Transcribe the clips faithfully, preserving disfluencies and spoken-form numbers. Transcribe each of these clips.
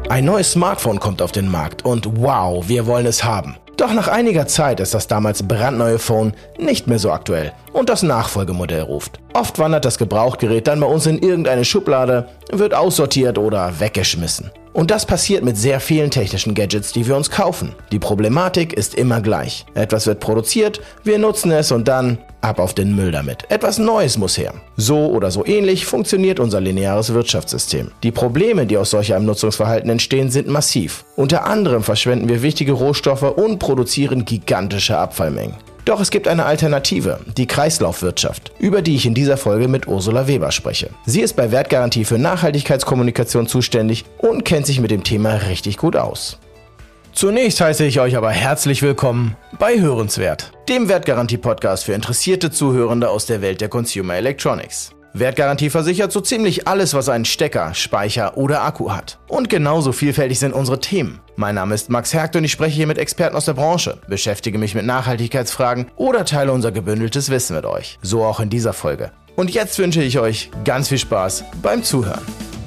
Ein neues Smartphone kommt auf den Markt und wow, wir wollen es haben. Doch nach einiger Zeit ist das damals brandneue Phone nicht mehr so aktuell und das Nachfolgemodell ruft. Oft wandert das Gebrauchtgerät dann bei uns in irgendeine Schublade, wird aussortiert oder weggeschmissen. Und das passiert mit sehr vielen technischen Gadgets, die wir uns kaufen. Die Problematik ist immer gleich. Etwas wird produziert, wir nutzen es und dann ab auf den Müll damit. Etwas Neues muss her. So oder so ähnlich funktioniert unser lineares Wirtschaftssystem. Die Probleme, die aus solch einem Nutzungsverhalten entstehen, sind massiv. Unter anderem verschwenden wir wichtige Rohstoffe und produzieren gigantische Abfallmengen. Doch es gibt eine Alternative, die Kreislaufwirtschaft, über die ich in dieser Folge mit Ursula Weber spreche. Sie ist bei Wertgarantie für Nachhaltigkeitskommunikation zuständig und kennt sich mit dem Thema richtig gut aus. Zunächst heiße ich euch aber herzlich willkommen bei Hörenswert, dem Wertgarantie-Podcast für interessierte Zuhörende aus der Welt der Consumer Electronics. Wertgarantie versichert so ziemlich alles, was einen Stecker, Speicher oder Akku hat. Und genauso vielfältig sind unsere Themen. Mein Name ist Max Hergt und ich spreche hier mit Experten aus der Branche, beschäftige mich mit Nachhaltigkeitsfragen oder teile unser gebündeltes Wissen mit euch. So auch in dieser Folge. Und jetzt wünsche ich euch ganz viel Spaß beim Zuhören.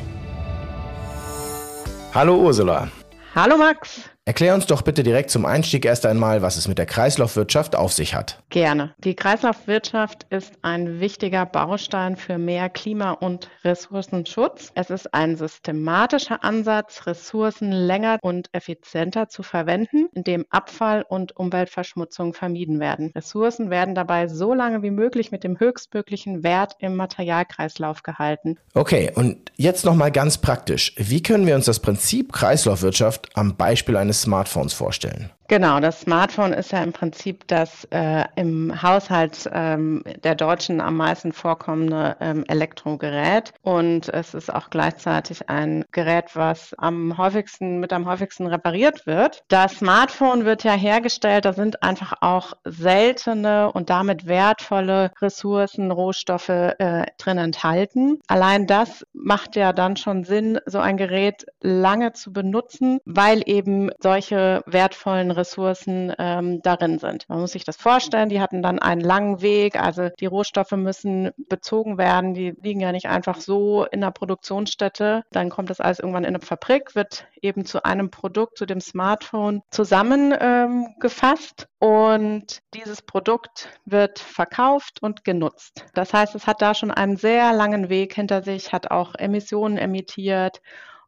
Hallo Ursula. Hallo Max. Erklär uns doch bitte direkt zum Einstieg erst einmal, was es mit der Kreislaufwirtschaft auf sich hat. Gerne. Die Kreislaufwirtschaft ist ein wichtiger Baustein für mehr Klima- und Ressourcenschutz. Es ist ein systematischer Ansatz, Ressourcen länger und effizienter zu verwenden, indem Abfall und Umweltverschmutzung vermieden werden. Ressourcen werden dabei so lange wie möglich mit dem höchstmöglichen Wert im Materialkreislauf gehalten. Okay, und jetzt nochmal ganz praktisch. Wie können wir uns das Prinzip Kreislaufwirtschaft am Beispiel eines Smartphones vorstellen? Genau, das Smartphone ist ja im Prinzip das äh, im Haushalt ähm, der Deutschen am meisten vorkommende ähm, Elektrogerät und es ist auch gleichzeitig ein Gerät, was am häufigsten mit am häufigsten repariert wird. Das Smartphone wird ja hergestellt, da sind einfach auch seltene und damit wertvolle Ressourcen, Rohstoffe äh, drin enthalten. Allein das macht ja dann schon Sinn, so ein Gerät lange zu benutzen, weil eben solche wertvollen Ressourcen ähm, darin sind. Man muss sich das vorstellen, die hatten dann einen langen Weg, also die Rohstoffe müssen bezogen werden, die liegen ja nicht einfach so in der Produktionsstätte. Dann kommt das alles irgendwann in eine Fabrik, wird eben zu einem Produkt, zu dem Smartphone zusammengefasst. Ähm, Und dieses Produkt wird verkauft und genutzt. Das heißt, es hat da schon einen sehr langen Weg hinter sich, hat auch Emissionen emittiert.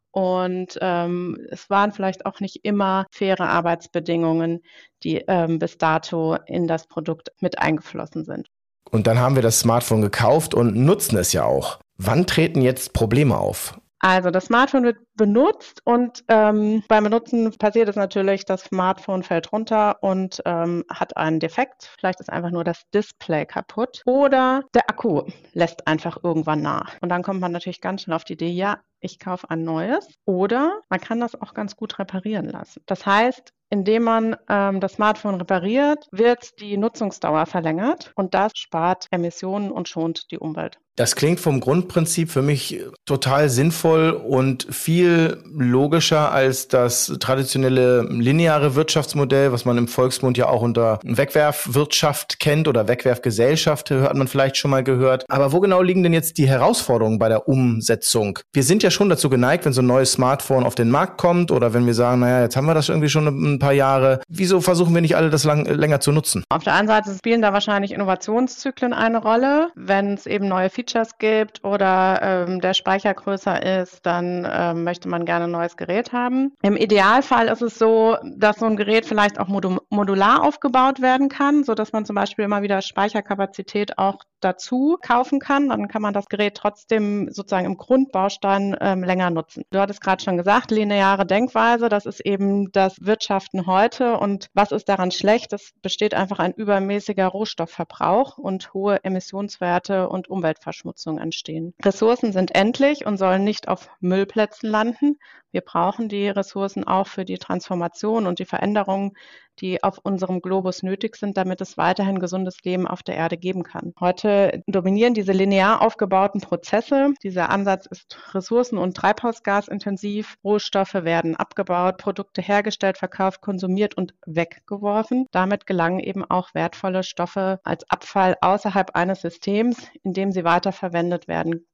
Und ähm, es waren vielleicht auch nicht immer faire Arbeitsbedingungen, die ähm, bis dato in das Produkt mit eingeflossen sind. Und dann haben wir das Smartphone gekauft und nutzen es ja auch. Wann treten jetzt Probleme auf? Also das Smartphone wird benutzt und ähm, beim Benutzen passiert es natürlich, das Smartphone fällt runter und ähm, hat einen Defekt. Vielleicht ist einfach nur das Display kaputt oder der Akku lässt einfach irgendwann nach. Und dann kommt man natürlich ganz schnell auf die Idee, ja, ich kaufe ein neues oder man kann das auch ganz gut reparieren lassen. Das heißt, indem man ähm, das Smartphone repariert, wird die Nutzungsdauer verlängert und das spart Emissionen und schont die Umwelt. Das klingt vom Grundprinzip für mich total sinnvoll und viel logischer als das traditionelle lineare Wirtschaftsmodell, was man im Volksmund ja auch unter Wegwerfwirtschaft kennt oder Wegwerfgesellschaft, hat man vielleicht schon mal gehört. Aber wo genau liegen denn jetzt die Herausforderungen bei der Umsetzung? Wir sind ja schon dazu geneigt, wenn so ein neues Smartphone auf den Markt kommt oder wenn wir sagen, naja, jetzt haben wir das irgendwie schon ein paar Jahre. Wieso versuchen wir nicht alle das lang, länger zu nutzen? Auf der einen Seite spielen da wahrscheinlich Innovationszyklen eine Rolle. Wenn es eben neue Features gibt oder ähm, der Speicher größer ist, dann ähm, möchte man gerne ein neues Gerät haben. Im Idealfall ist es so, dass so ein Gerät vielleicht auch modu- modular aufgebaut werden kann, sodass man zum Beispiel immer wieder Speicherkapazität auch dazu kaufen kann. Dann kann man das Gerät trotzdem sozusagen im Grundbaustein ähm, länger nutzen. Du hattest gerade schon gesagt, lineare Denkweise, das ist eben das Wirtschaften heute. Und was ist daran schlecht? Es besteht einfach ein übermäßiger Rohstoffverbrauch und hohe Emissionswerte und Umweltverschmutzung entstehen. Ressourcen sind endlich und sollen nicht auf Müllplätzen landen. Wir brauchen die Ressourcen auch für die Transformation und die Veränderungen, die auf unserem Globus nötig sind, damit es weiterhin gesundes Leben auf der Erde geben kann. Heute dominieren diese linear aufgebauten Prozesse. Dieser Ansatz ist ressourcen- und treibhausgasintensiv. Rohstoffe werden abgebaut, Produkte hergestellt, verkauft, konsumiert und weggeworfen. Damit gelangen eben auch wertvolle Stoffe als Abfall außerhalb eines Systems, in dem sie weiterverwendet werden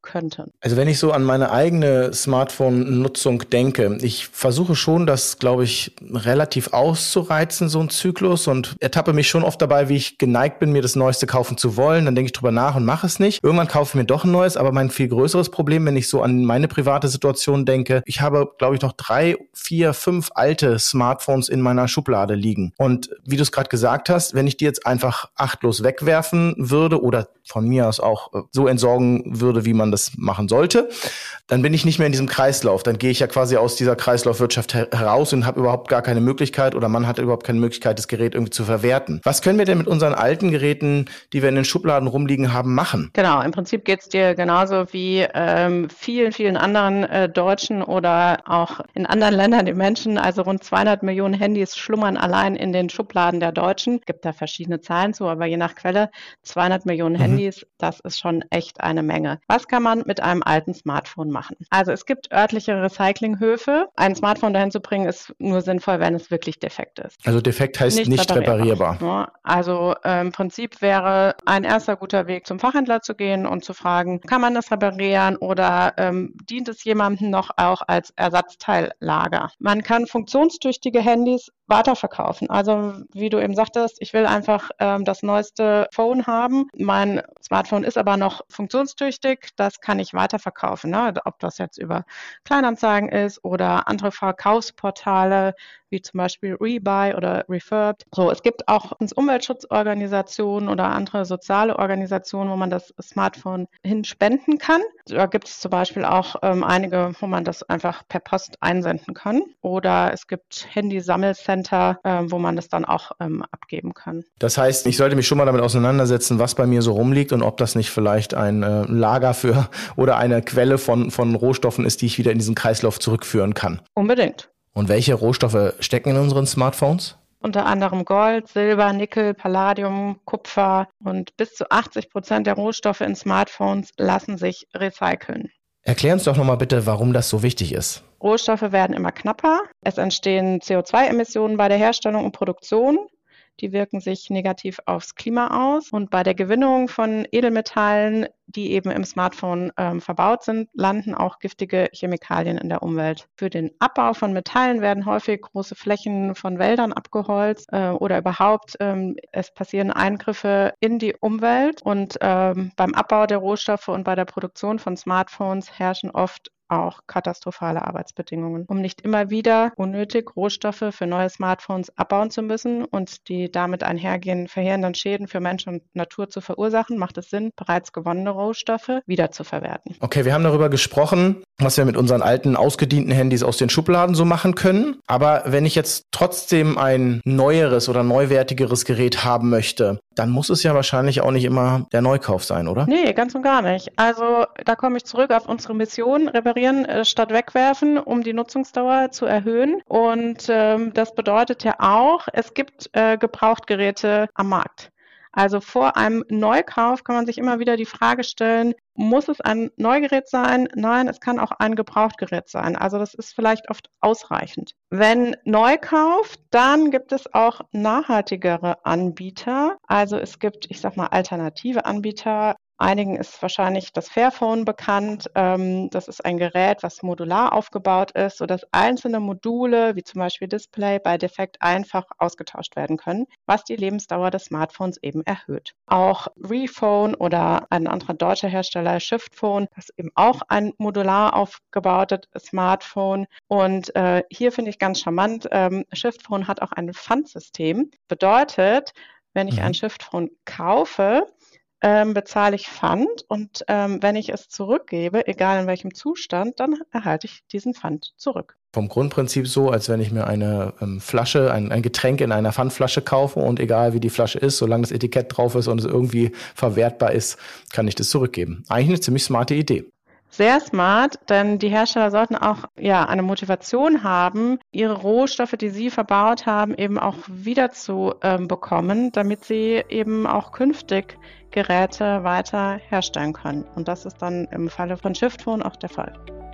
könnten. Also wenn ich so an meine eigene Smartphone-Nutzung denke, ich versuche schon, das, glaube ich, relativ auszureizen, so ein Zyklus, und ertappe mich schon oft dabei, wie ich geneigt bin, mir das Neueste kaufen zu wollen. Dann denke ich drüber nach und mache es nicht. Irgendwann kaufe ich mir doch ein neues, aber mein viel größeres Problem, wenn ich so an meine private Situation denke, ich habe, glaube ich, noch drei, vier, fünf alte Smartphones in meiner Schublade liegen. Und wie du es gerade gesagt hast, wenn ich die jetzt einfach achtlos wegwerfen würde oder von mir aus auch so entsorgen würde, wie man das machen sollte, dann bin ich nicht mehr in diesem Kreislauf. Dann gehe ich ja quasi aus dieser Kreislaufwirtschaft heraus und habe überhaupt gar keine Möglichkeit, oder man hat überhaupt keine Möglichkeit, das Gerät irgendwie zu verwerten. Was können wir denn mit unseren alten Geräten, die wir in den Schubladen rumliegen haben, machen? Genau, im Prinzip geht es dir genauso wie ähm, vielen, vielen anderen äh, Deutschen oder auch in anderen Ländern die Menschen. Also rund zweihundert Millionen Handys schlummern allein in den Schubladen der Deutschen. Es gibt da verschiedene Zahlen zu, aber je nach Quelle zweihundert Millionen mhm. Handys, das ist schon echt eine Menge. Was kann man mit einem alten Smartphone machen? Also es gibt örtliche Recyclinghöfe. Ein Smartphone dahin zu bringen, ist nur sinnvoll, wenn es wirklich defekt ist. Also defekt heißt nicht, nicht reparierbar. reparierbar. Also äh, im Prinzip wäre ein erster guter Weg, zum Fachhändler zu gehen und zu fragen, kann man das reparieren oder ähm, dient es jemandem noch auch als Ersatzteillager? Man kann funktionstüchtige Handys weiterverkaufen. Also wie du eben sagtest, ich will einfach ähm, das neueste Phone haben. Mein Smartphone ist aber noch funktionstüchtig. Das kann ich weiterverkaufen. Ne? Ob das jetzt über Kleinanzeigen ist oder andere Verkaufsportale, wie zum Beispiel Rebuy oder Refurbed. So, es gibt auch Umweltschutzorganisationen oder andere soziale Organisationen, wo man das Smartphone hinspenden kann. Da gibt es zum Beispiel auch ähm, einige, wo man das einfach per Post einsenden kann. Oder es gibt Handysammelcenter, äh, wo man das dann auch ähm, abgeben kann. Das heißt, ich sollte mich schon mal damit auseinandersetzen, was bei mir so rumliegt und ob das nicht vielleicht ein äh, Lager für oder eine Quelle von, von Rohstoffen ist, die ich wieder in diesen Kreislauf zurückführen kann. Unbedingt. Und welche Rohstoffe stecken in unseren Smartphones? Unter anderem Gold, Silber, Nickel, Palladium, Kupfer, und bis zu achtzig Prozent der Rohstoffe in Smartphones lassen sich recyceln. Erklär uns doch nochmal bitte, warum das so wichtig ist. Rohstoffe werden immer knapper. Es entstehen C O zwei Emissionen bei der Herstellung und Produktion. Die wirken sich negativ aufs Klima aus. Und bei der Gewinnung von Edelmetallen, die eben im Smartphone ähm, verbaut sind, landen auch giftige Chemikalien in der Umwelt. Für den Abbau von Metallen werden häufig große Flächen von Wäldern abgeholzt äh, oder überhaupt ähm, es passieren Eingriffe in die Umwelt. Und ähm, beim Abbau der Rohstoffe und bei der Produktion von Smartphones herrschen oft auch katastrophale Arbeitsbedingungen. Um nicht immer wieder unnötig Rohstoffe für neue Smartphones abbauen zu müssen und die damit einhergehenden verheerenden Schäden für Mensch und Natur zu verursachen, macht es Sinn, bereits gewonnene Rohstoffe wiederzuverwerten. Okay, wir haben darüber gesprochen, was wir mit unseren alten, ausgedienten Handys aus den Schubladen so machen können. Aber wenn ich jetzt trotzdem ein neueres oder neuwertigeres Gerät haben möchte, dann muss es ja wahrscheinlich auch nicht immer der Neukauf sein, oder? Nee, ganz und gar nicht. Also da komme ich zurück auf unsere Mission, reparieren äh, statt wegwerfen, um die Nutzungsdauer zu erhöhen. Und ähm, das bedeutet ja auch, es gibt äh, Gebrauchtgeräte am Markt. Also vor einem Neukauf kann man sich immer wieder die Frage stellen, muss es ein Neugerät sein? Nein, es kann auch ein Gebrauchtgerät sein. Also das ist vielleicht oft ausreichend. Wenn Neukauf, dann gibt es auch nachhaltigere Anbieter. Also es gibt, ich sag mal, alternative Anbieter. Einigen ist wahrscheinlich das Fairphone bekannt. Das ist ein Gerät, was modular aufgebaut ist, sodass einzelne Module, wie zum Beispiel Display, bei Defekt einfach ausgetauscht werden können, was die Lebensdauer des Smartphones eben erhöht. Auch Rephone oder ein anderer deutscher Hersteller, Shiftphone, das ist eben auch ein modular aufgebautes Smartphone. Und äh, hier finde ich ganz charmant, ähm, Shiftphone hat auch ein Pfandsystem. Bedeutet, wenn ich mhm. ein Shiftphone kaufe, Ähm, bezahle ich Pfand und ähm, wenn ich es zurückgebe, egal in welchem Zustand, dann erhalte ich diesen Pfand zurück. Vom Grundprinzip so, als wenn ich mir eine ähm, Flasche, ein, ein Getränk in einer Pfandflasche kaufe und egal wie die Flasche ist, solange das Etikett drauf ist und es irgendwie verwertbar ist, kann ich das zurückgeben. Eigentlich eine ziemlich smarte Idee. Sehr smart, denn die Hersteller sollten auch ja eine Motivation haben, ihre Rohstoffe, die sie verbaut haben, eben auch wieder zu ähm, bekommen, damit sie eben auch künftig Geräte weiter herstellen können. Und das ist dann im Falle von Shiftphone auch der Fall.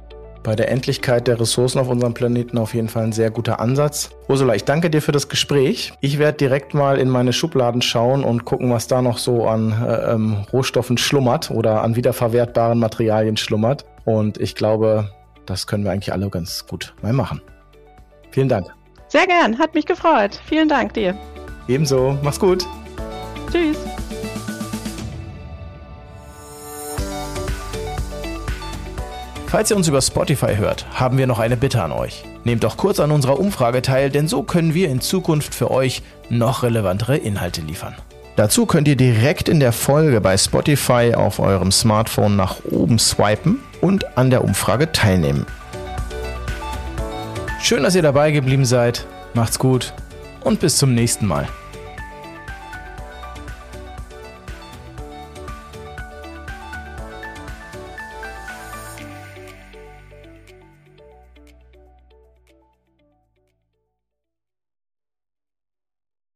bei der Endlichkeit der Ressourcen auf unserem Planeten auf jeden Fall ein sehr guter Ansatz. Ursula, ich danke dir für das Gespräch. Ich werde direkt mal in meine Schubladen schauen und gucken, was da noch so an äh, ähm, Rohstoffen schlummert oder an wiederverwertbaren Materialien schlummert. Und ich glaube, das können wir eigentlich alle ganz gut mal machen. Vielen Dank. Sehr gern, hat mich gefreut. Vielen Dank dir. Ebenso, mach's gut. Tschüss. Falls ihr uns über Spotify hört, haben wir noch eine Bitte an euch. Nehmt doch kurz an unserer Umfrage teil, denn so können wir in Zukunft für euch noch relevantere Inhalte liefern. Dazu könnt ihr direkt in der Folge bei Spotify auf eurem Smartphone nach oben swipen und an der Umfrage teilnehmen. Schön, dass ihr dabei geblieben seid. Macht's gut und bis zum nächsten Mal.